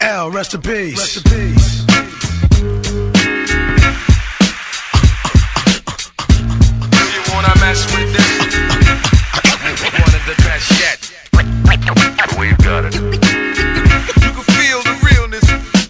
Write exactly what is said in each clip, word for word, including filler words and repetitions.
L, rest in peace. Rest in peace. You wanna mess with this? One of the best yet. We've got it. You can feel the realness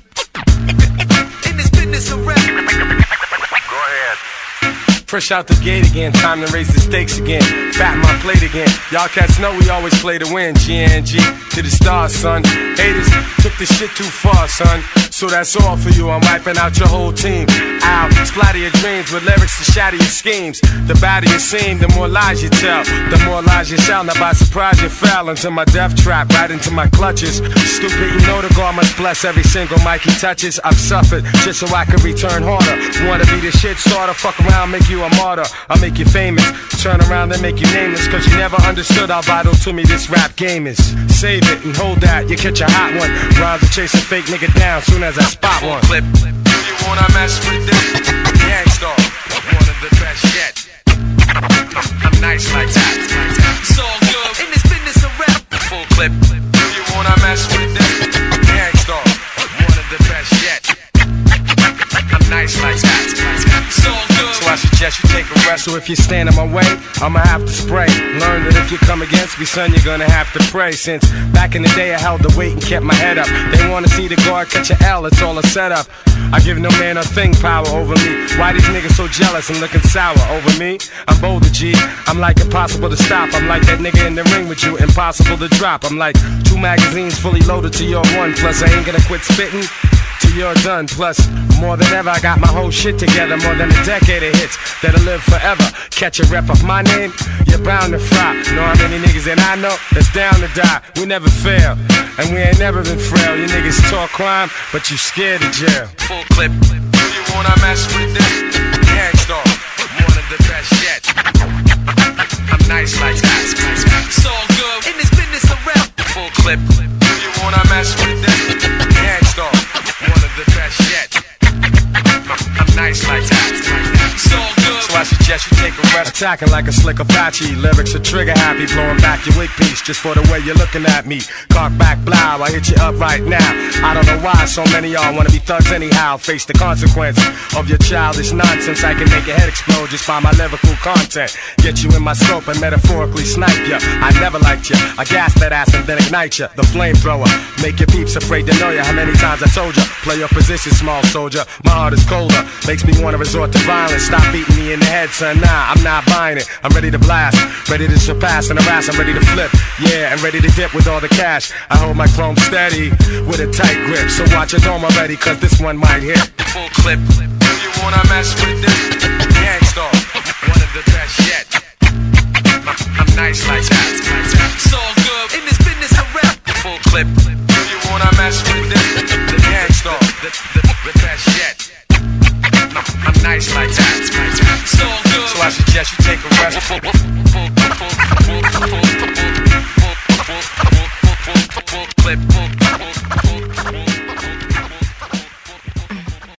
in this business of rap. Go ahead. Fresh out the gate again, time to raise the stakes again. Fatten my plate again. Y'all cats know we always play to win. G N G to the stars, son. Haters took this shit too far, son. So that's all for you. I'm wiping out your whole team. I'll splatter your dreams with lyrics to shatter your schemes. The badder you seem, the more lies you tell. The more lies you tell. Now by surprise you fell into my death trap, right into my clutches. Stupid, you know the God must bless every single mic he touches. I've suffered just so I can return harder. Wanna be the shit starter? Fuck around, make you a martyr. I'll make you famous. Turn around and make you nameless. Cause you never understood how vital to me this rap game is. Save it and hold that, you catch a hot one. Rhymes are chasing fake nigga down soon as I spot one. Clip. You wanna mess with this? Gangstar, one of the best yet. I'm nice like that. It's all good in this business of rap. Full clip. You wanna mess with this? Gangstar, one of the best yet. I'm nice like that. It's all good. So I suggest you take a rest. So if you stand in my way, I'ma have to spray. Learn that if you come against me, son, you're gonna have to pray. Since back in the day I held the weight and kept my head up. They wanna see the guard catch an L, it's all a setup. I give no man a thing power over me. Why these niggas so jealous and looking sour over me? I'm bolder, G. I'm like impossible to stop. I'm like that nigga in the ring with you, impossible to drop. I'm like two magazines fully loaded to your one. Plus I ain't gonna quit spitting till you're done. Plus, more than ever, I got my whole shit together. More than a decade of hits that'll live forever. Catch a rep of my name, you're bound to fry. Know how many niggas that I know that's down to die. We never fail, and we ain't never been frail. You niggas talk crime, but you scared of jail. Full clip. You wanna mess with this? Gangstar, one of the best yet. I'm nice like that. It's all good in this business of rap. Full clip. You wanna mess with this? Gangstar, one of the best yet. I'm nice like that. It's all good. So I suggest you take a rest. Attacking like a slick Apache. Lyrics are trigger happy. Blowing back your wig piece just for the way you're looking at me. Cock back, blow. I hit you up right now. I don't know why so many y'all wanna be thugs anyhow. Face the consequence of your childish nonsense. I can make your head explode just by my lyrical content. Get you in my scope and metaphorically snipe ya. I never liked ya. I gas that ass and then ignite ya. The flamethrower. Make your peeps afraid to know ya. How many times I told ya? Play your position, small soldier. My heart is colder. Makes me wanna resort to violence. Stop beating me in the head, son. Nah, I'm not buying it. I'm ready to blast. Ready to surpass and harass. I'm ready to flip. Yeah, and ready to dip with all the cash. I hold my chrome steady with a tight grip. So watch your dome already, cause this one might hit. Full clip. You wanna mess with this? Gangstar, one of the best yet. I'm nice like that. It's all good in this business of rap. Full clip. You wanna mess with this? Gangstar, the, the, the best yet. I'm nice like that. It's all good. So I suggest you take a rest.